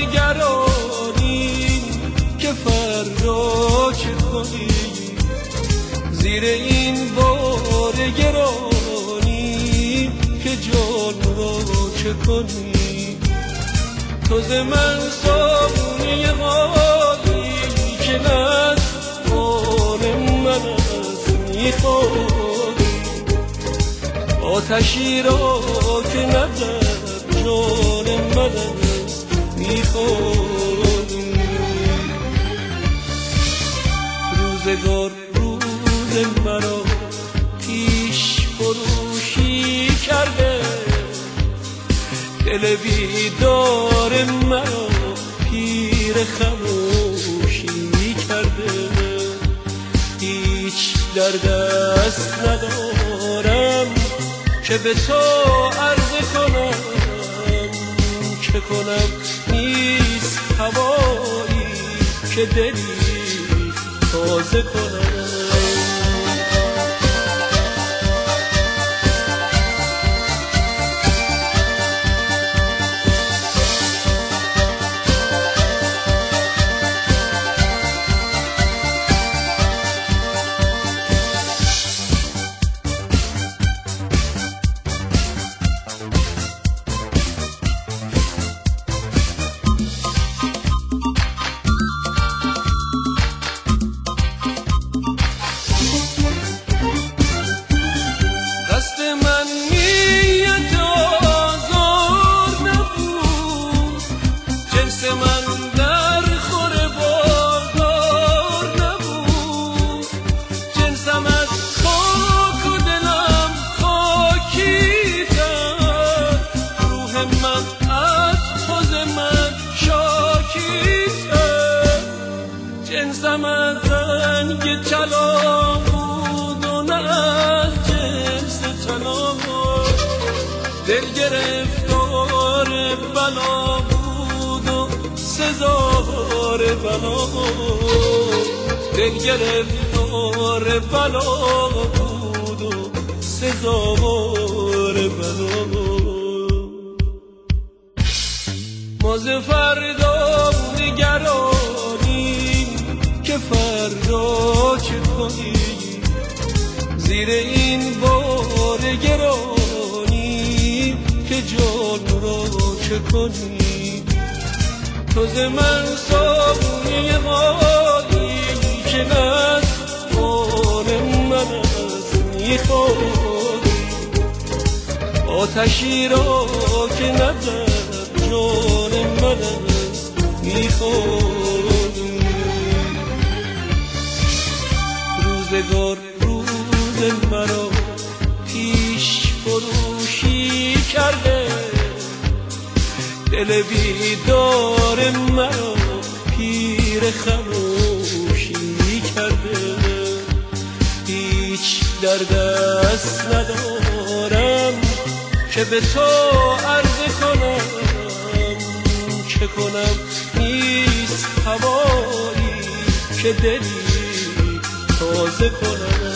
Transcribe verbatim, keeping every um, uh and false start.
نگرانی که فردا چه کنی، زیر این بار گرانی که جان را چه کنی. تو ز من صابونی غالی که از مال من است میخوری، آتشی را که ندر جان من است میخوری. روزگار روز مرا پیش فروشی کرده، دل بیدار مرا پیر خموشی کرده. هیچ در دست ندارم که به تو عرضه کنم، چه کنم نیست هوایی که دلی تازه کنم. جنسم از رنگ طلا بود و نه از جنس طلا، دل گرفتار بلا بود و سزار بلا، دل گرفتار بلا بود و سزار بلا. ما ز فردا نگرانی که فردا چه کنی، زیر این بار گرانی که جان را چه کنی. تو ز من صابونی غالی که از مال من است میخوری، آتشی را که ندر جان من است میخوری. روزگار روز مرا پیش فروشی کرده، دل بیدار مرا پیر خموشی کرده. هیچ در دست ندارم که به تو عرضه کنم، چه کنم نیست هوایی که دلی تازه کنم.